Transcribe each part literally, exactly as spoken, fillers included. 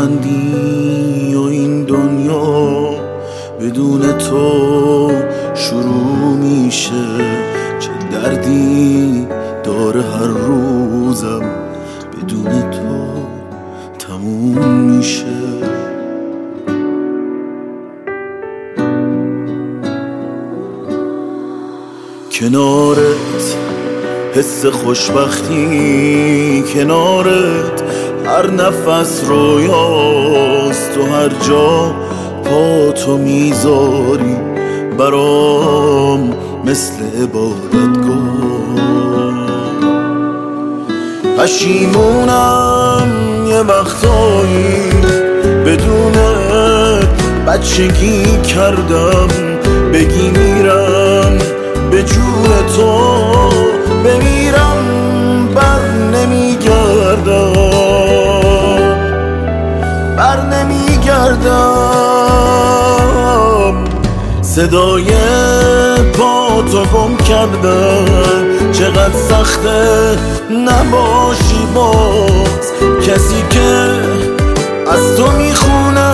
بلندی و این دنیا بدون تو شروع میشه. چه دردی داره هر روزم بدون تو تموم میشه. کنارت حس خوشبختی، کنارت هر نفس رویاست. و هر جا پا تو میذاری برام مثل عبادتگاه. پشیمونم یه وقتایی بدون بچگی کردم. بگی میرم به جون تو بمیرم بر نمیگردم، بر نمیگردم. صدای پا تو گم کردم، چقدر سخته نباشی باز. کسی که از تو میخونه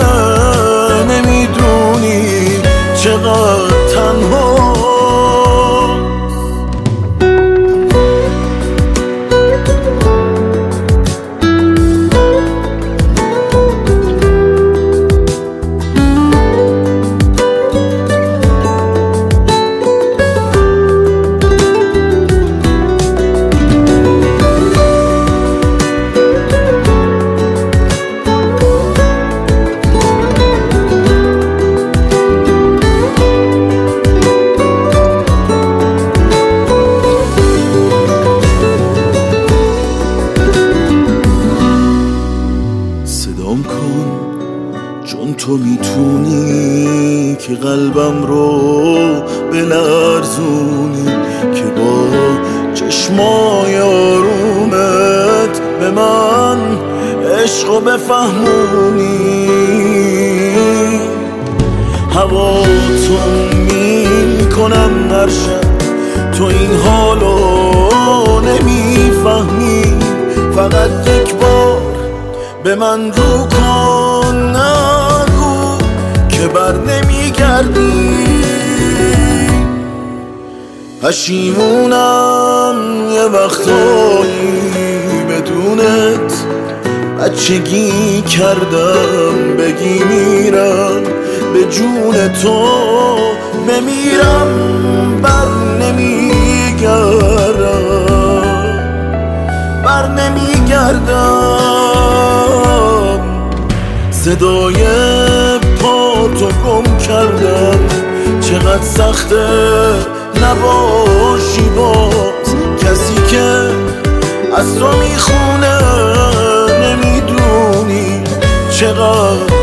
نمیدونی چقدر تنها. چون تو میتونی که قلبم رو بلرزونی، که با چشمای آرومت به من عشقو بفهمونی. هواتون میکنم هر شب، تو این حالو نمیفهمی. فقط یک بار به من رو کن، نگو که بر نمیگردی. پشیمونم یه وقتایی بدونت بچگی کردم. بگی میرم به جون تو بمیرم بر نمیگردم، بر نمیگردم. صدای پا تو گم کردم، چقدر سخته نباشی باز. کسی که از تو میخونه نمیدونی چقدر